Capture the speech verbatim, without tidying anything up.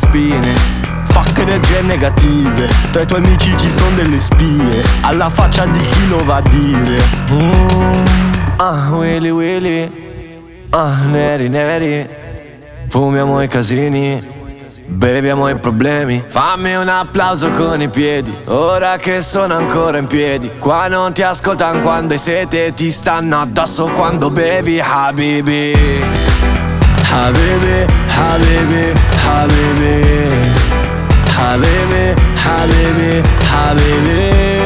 spine, fuck energie negative. Tra i tuoi amici ci sono delle spie, alla faccia di chi lo va a dire. mm. Ah, Willy Willy, ah, neri neri, fumiamo i casini, beviamo i problemi. Fammi un applauso con i piedi, ora che sono ancora in piedi. Qua non ti ascoltano quando hai sete, ti stanno addosso quando bevi. Habibi, Habibi, Habibi, Habibi, Habibi, Habibi, Habibi.